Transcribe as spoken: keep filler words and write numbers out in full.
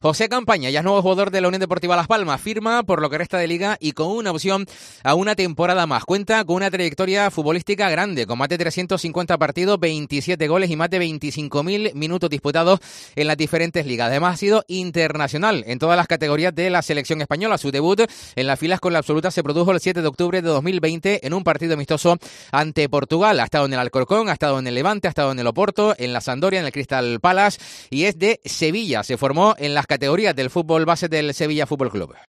José Campaña ya es nuevo jugador de la Unión Deportiva Las Palmas, firma por lo que resta de liga y con una opción a una temporada más. Cuenta con una trayectoria futbolística grande, con más de trescientos cincuenta partidos, veintisiete goles y más de veinticinco mil minutos disputados en las diferentes ligas. Además ha sido internacional en todas las categorías de la selección española. Su debut en las filas con la absoluta se produjo el siete de octubre de dos mil veinte en un partido amistoso ante Portugal. Ha estado en el Alcorcón, ha estado en el Levante, ha estado en el Oporto, en la Sampdoria, en el Crystal Palace y es de Sevilla. Se formó en las categorías del fútbol base del Sevilla Fútbol Club.